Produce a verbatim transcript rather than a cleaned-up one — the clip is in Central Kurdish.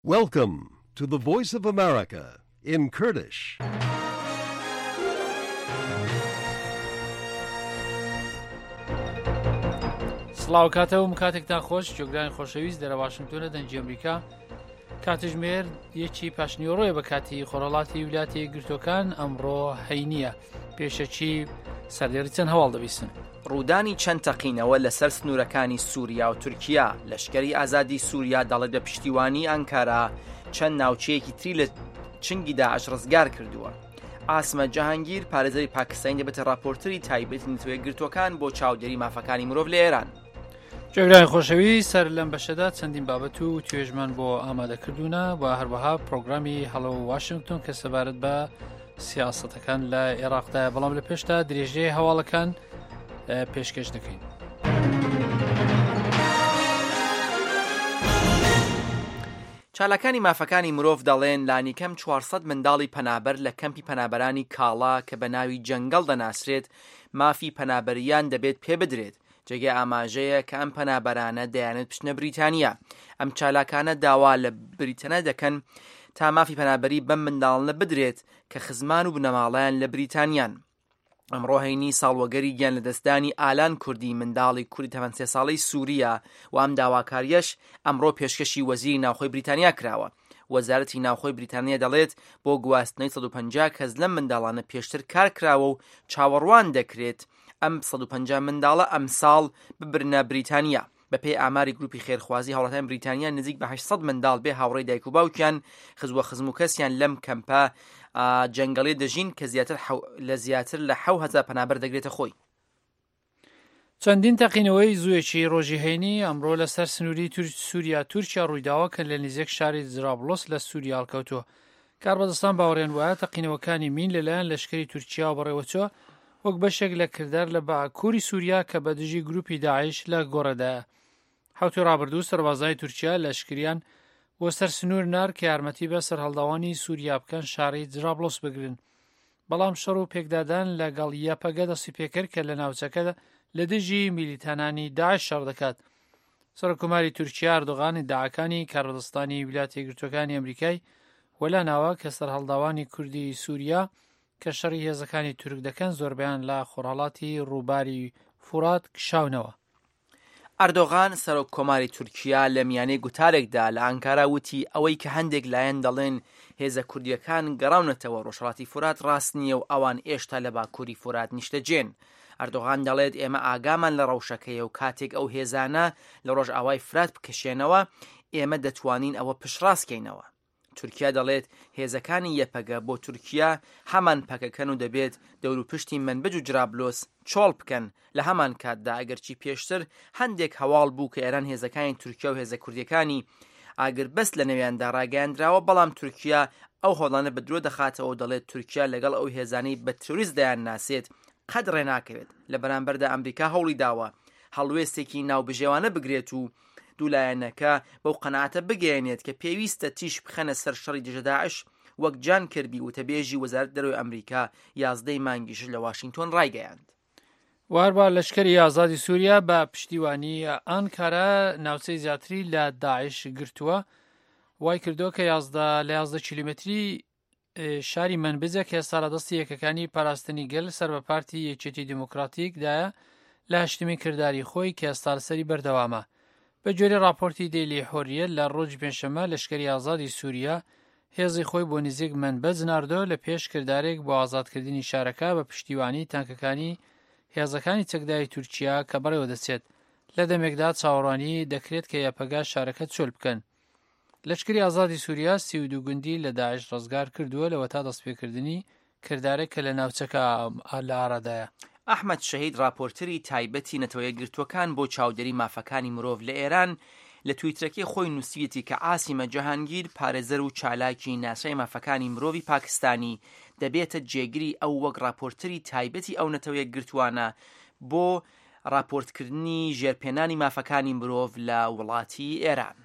Welcome to the Voice of America in Kurdish. سڵاو کاتەوم کاتێکتان خۆش جۆگرانی خۆشەویست دەرە واشنگتۆنە دەنجی ئەمریکا کاتژمێر یەکی پاشنیوەڕۆیە بە کاتی خۆرەڵاتی ویلایەتە یەکگرتووەکان ئەمڕۆ هەینیە پێشەچی سەردێڕی چەند هەواڵ دەبیستن. ڕوودانی چەند تەقینەوە لەسەر سنوورەکانی سووریا و تورکیا لەشکری ئازادی سووریا دەڵێت بە پشتیوانی ئەنکارا چەند ناوچەیەکی تری لە چنگی داعش ڕزگار کردووە. ئاسمە جەهانگیر پارێزەری پاکستانی دەبێتە راپۆرتەری تایبەتی نەتەوە یەکگرتووەکان بۆ چاودێری مافەکانی مرۆڤ لە ئێران. جۆگرانی خۆشەوی سەر لەم بەشەدا چەندین بابەت و توێژمان بۆ ئامادەکردوونە و هەروەها پرۆگرامی هەڵۆ واشنگتن کە سەبارەت بە سیاسەتەکان لە عێراقدا بەڵام لە پێشتا درێژەی هەواڵەکان پێشکەش دەکەین. چالاکانی مافەکانی مرۆڤ دەڵێن لانیکەم چوارسەد منداڵی پەنابەر لە کەمپی پەنابەرانی کاڵا کە بە ناوی جەنگەڵ دەناسرێت مافی پەنابەریان دەبێت پێ بدرێت. جێگە ئاماژەیە کە ئەم پەنابەرانە دەیانێت بچنە بریتانیا. ئەم چالاکانە داوا لە بریتەنە دەکەن تا مافی پەنابەری بەم منداڵنە بدرێت کە خزمان و بنەماڵیان لە بریتانیان. ئەمڕۆ هەینی ساڵوەگەری گیان لە دەستدانی ئالان کوردی منداڵی کوردی تەمەن سێ ساڵەی سووریا و ئەم داواکاریەش ئەمڕۆ پێشکەشی وەزیری ناوخۆی بریتانیا کراوە. وەزارەتی ناوخۆی بریتانیا دەڵێت بۆ گواستنەی سەد و پەنجا کەس لەم منداڵانە پێشتر کار کراوە و چاوەڕوان دەکرێت ئەم سەد و پەنجا منداڵە ئەم ساڵ ببرنە بریتانیا. بەپێی ئاماری گروپی خێرخوازی هاوڵاتیان بریتانیا نزیک بە هەشت سەد منداڵ بێ هاوڕێی دایک و باوکیان خزوە خزم و کەسیان لەم کەمپە جەنگەڵی دەژین کە زیاتر لە زیاتر لە حەوت هەزار پەنابەر دەگرێتە خۆی. چەندین تەقینەوەی زوویەکی ڕۆژی هەینی ئەمڕۆ لەسەر سنووری سووریا تورکیا ڕوویداوە کە لە نزیک شاری جرابلس لە سووریا هەڵکەوتووە. کاربەدەستان باوەڕێن وایە تەقینەوەکانی مین لەلایەن لەشکری تورکیا و بەڕێوەچووە وەک بەشێک لە کردار لە باکووری سووریا کە بە دژی گروپی داعش لە گۆڕەدایە. هەوتی ڕابردوو سەربازای تورکیا لەشکریان بۆ سەر سنوور نار کە یارمەتی بە سەرهەڵداوانی سووریا بکەن شاری جرابلس بگرن. بەڵام شەڕ و پێکدادان لەگەڵ یاپەگە دەستی پێکرد کە لە ناوچەکەدا لە دژی میلیتانانی داعش شەڕ دەکات. سەرۆکۆماری تورکیا ئەردۆغانی داعەکانی کاربەدەستانی ویلایەتە یەکگرتووەکانی ئەمریکای وەلا ناوە کە سەرهەڵداوانی کوردی سووریا کە شەڕی هێزەکانی تورک دەکەن زۆربیان لە خۆرهەڵاتی ڕووباری فورات کشاونەوە. ئەردۆغان سەرۆک کۆماری تورکیا لە میانەی گوتارێکدا لە ئەنکارا وتی ئەوەی کە هەندێک لایەن دەڵێن هێزە کوردیەکان گەڕاونەتەوە ڕۆژهەڵاتی فورات ڕاست نییە و ئەوان ئێشتا لە باکووری فورات نیشتەجێن. ئەردۆغان دەڵێت ئێمە ئاگامان لە ڕەوشەکەیە و کاتێک ئەو هێزانە لە ڕۆژ ئاوای فرات بکەشێنەوە ئێمە دەتوانین ئەوە پشڕاستکەینەوە. تورکیا دەڵێت هێزەکانی یەپەگە بۆ تورکیا هەمان پەکەکەن و دەبێت دەور و پشتی منبەج و جرابلۆس چۆڵ بکەن. لە هەمان کاتدا ئەگەرچی پێشتر هەندێک هەواڵ بوو کە ئێران هێزەکانی تورکیا و هێزە کوردیەکانی ئاگر بەست لە نەویاندا ڕاگەیاندراوە بەڵام تورکیا ئەو هەوڵانە بە درۆ دەخاتەوە دەڵێت تورکیا لەگەڵ ئەو هێزانەی بە تروریست دەیان ناسێت قەت ڕێناکەوێت. لە بەرامبەردا ئەمریکا هەوڵی داوە هەڵوێستێکی ناوبژێوانە بگرێت و دوولایەنەکە بەو قەناعەتە بگەێنێت کە پێویستە تیش بخەنە سەر شەڕی دژە داعش وەک جان کردی وتەبێژی وەزارەت دەرەوەی ئەمریکا یازدەی مانگیش لە واشنگتۆن ڕایگەیاند. واربا لەشکری ئازادی سووریا بە پشتیوانی ئەنکارا ناوچەی زیاتری لە داعش گرتووە وای کردووە کە یازدە لە یازدە کیلومتری شاری منبجە کە ئێستا لە دەستی یەکەکانی پاراستنی گەل سەر بە پارتی یەکێتی دیموکراتیکدایە لە هەشتمین کردداری خۆی کە ئێستا لەسەری بەردەوامە. بە جۆرە راپۆرتی دەیلی حۆریەت لە ڕۆژی پێنجشەممە لەشکری ئازادی سووریا هێزی خۆی بۆ نزیک منبەج ناردۆ لە پێش کردارێک بۆ ئازادکردنی شارەکە بە پشتیوانی تانکەکانی هێزەکانی چەکداری تورکیا کە بەڕێوە دەچێت. لە دەمێکدا چاوەڕوانی دەکرێت کە یاپەگا شارەکە چۆل بکەن. لەشکری ئازادی سووریا سی و دوو گوندی لە داعش ڕزگار کردووە لەوە تا دەستپێکردنی کردارێک کە لە ناوچەکە لە ئارادایە. ئەحمەد شەهید راپۆرتەری تایبەتی نەتەوە یەکگرتووەکان بۆ چاودێری مافەکانی مرۆڤ لە ئێران لە تویترەکەی خۆی نووسیەتی کە ئاسیمە جەهانگیر پارێزەر و چالاکی ناسای مافەکانی مرۆڤی پاکستانی دەبێتە جێگری ئەو وەک راپۆرتەری تایبەتی ئەو نەتەوە یەکگرتووانە بۆ راپۆرتکردنی ژێرپێنانی مافەکانی مرۆڤ لە وڵاتی ئێران.